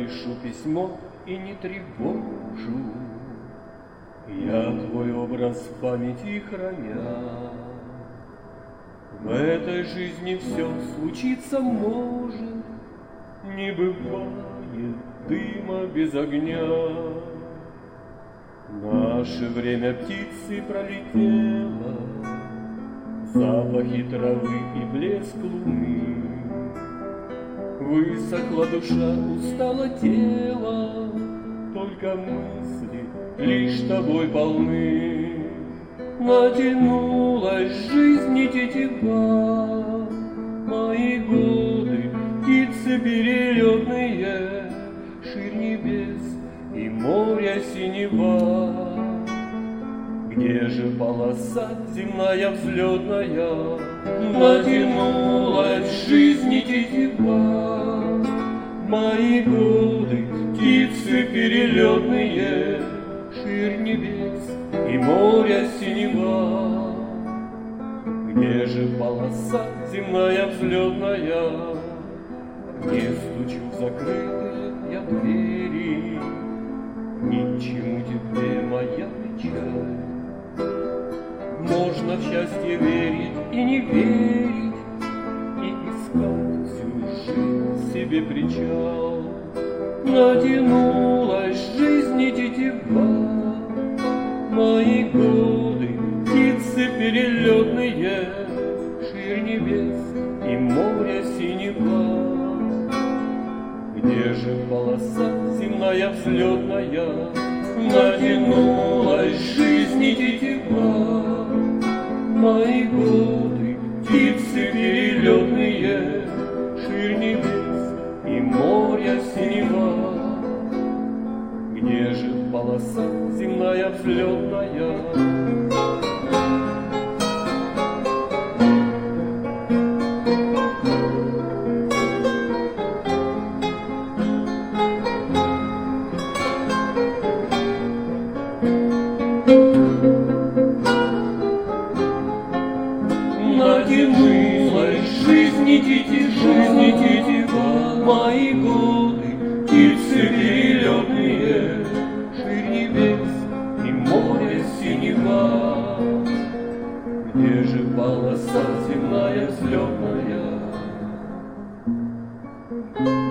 пишу письмо и не тревожу, я твой образ в памяти храня. В этой жизни все случиться может, не бывает дыма без огня. Наше время птицы пролетело, запахи травы и блеск луны. Высохла душа, устало тело, только мысли лишь тобой полны. Натянулась жизнь тетива, мои годы, птицы перелетные, ширь небес и море синева. Где же полоса земная взлетная? Натянулась жизнь тетива, мои годы, птицы перелетные, ширь небес и море синева. Где же полоса земная взлетная? Не стучу в закрытые я двери, ничему теперь моя печаль. Можно в счастье верить и не верить, и искать всю жизнь себе причал. Натянулась жизнь тетива, мои годы, птицы перелетные, ширь небес и море синева. Где же полоса земная взлетная? Натянулась жизнь тетива, мои годы, птицы перелетные, ширь небес и море синева. Где же полоса земная взлетная? Натянулась жизнь тетива, мои годы, птицы перелетные, ширь небес и море синева. Где же полоса земная взлетная?